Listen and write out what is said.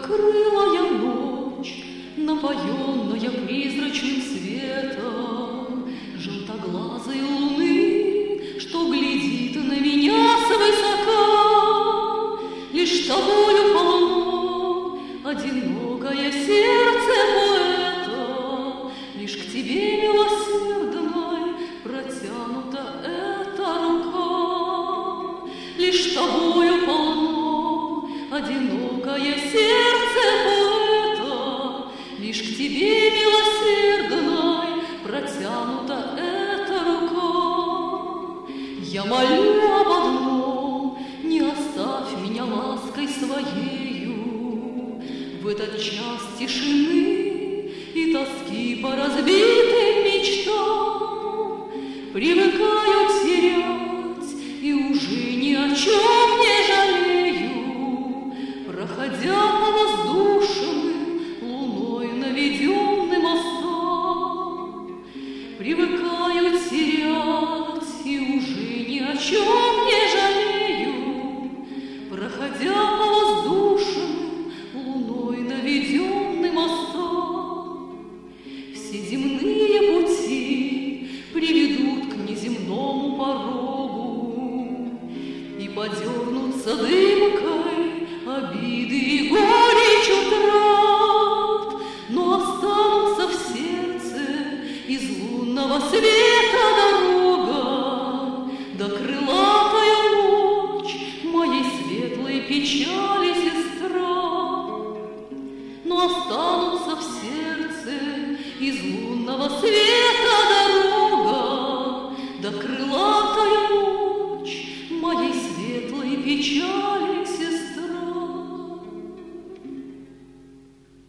Крылая ночь, напоенная призрачным светом желтоглазой луны, что глядит на меня свысока. Лишь тобою полно одинокое сердце поэта, лишь к тебе, милосердной, протянута эта рука. Лишь тобою полно одинокое сердце поэта, лишь к тебе, милосердной, протянута эта рука. Я молю об одном: не оставь меня лаской своею в этот час тишины и тоски по разбитым мечтам. Привыкаю терять и уже ни о чем не жалею, проходя по воздушным, луной наведенным мостам. Привыкаю терять и уже ни о чем не жалею, проходя по воздушным, луной наведенным мостам. Все земные пути приведут к неземному порогу, и подернутся дымкой обиды и горечь утрат, но останутся в сердце из лунного света дорога, да крылатая ночь моей светлой печали сестра. Но останутся в сердце из лунного света